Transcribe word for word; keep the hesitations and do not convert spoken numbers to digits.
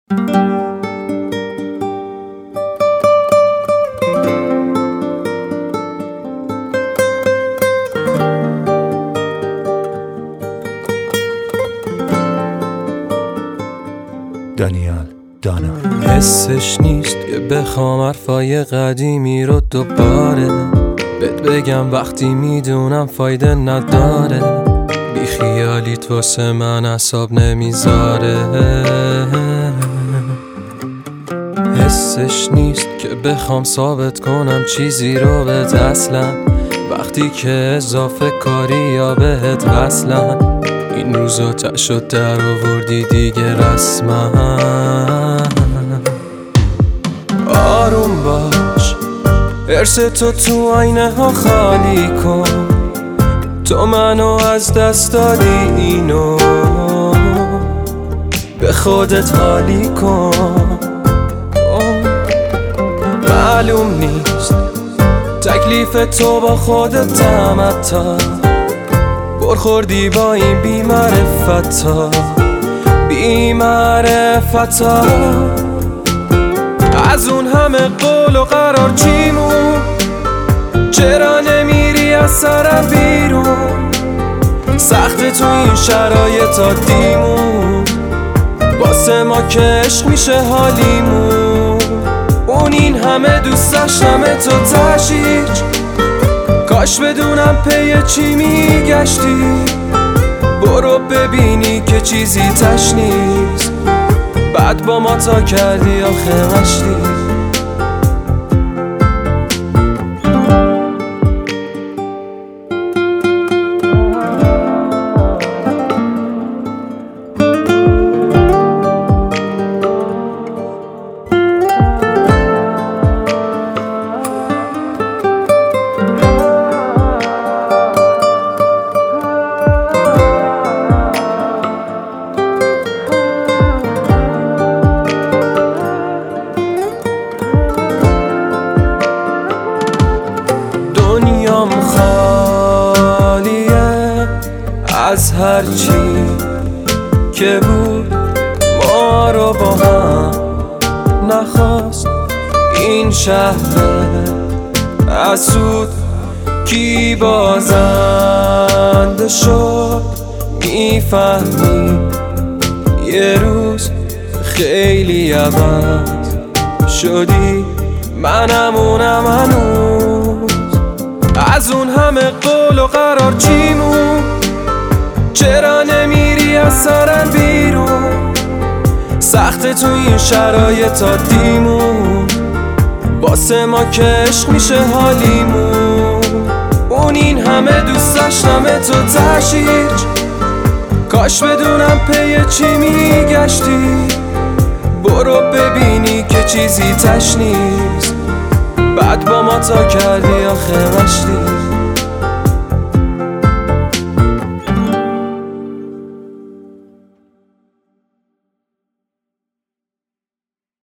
دانیال دانا. حسش نیست که بخوام حرفای قدیمی رو دوباره بهت بگم وقتی میدونم فایده نداره. بی خیالیت واسه من اعصاب نمیذاره. حسش نیست که بخوام ثابت کنم چیزی رو بهت اصلا وقتی که اضافه کاری یا بهت وصلن. این روزا تشد در آوردی دیگه رسما. آروم باش، ارس تو تو آینه ها خالی کن. تو منو از دست دادی اینو به خودت حالی کن. معلوم نیست تکلیف تو با خودت تمتا برخوردی با این بی‌معرفتا بی‌معرفتا. از اون همه قول و قرار چیمون چرا نمیری از سرم بیرون؟ سخت تو این شرایط دیمون واسه ما که عشق میشه حالیمون. اون این همه دوست داشتم تو تشیج کاش بدونم پی چی میگشتی. برو ببینی که چیزی تش نیست بعد با ما تا کردی آخه مشتی. دنیام خالیه از هرچی که بود ما رو با هم نخواست. این شهر اسود کی بازنده شد میفهمی یه روز خیلی عوض شدی. منم اونم هنوز از اون همه قول و قرار چیمون چرا نمیری از سرم بیرون؟ سخت تو این شرایط دیمون واسه ما که عشق میشه حالیمون. اون این همه دوست داشتم تو تشیج کاش بدونم پی چی میگشتی. برو ببینی که چیزی تش نیست بعد با ما تا کردی آخه مشتی.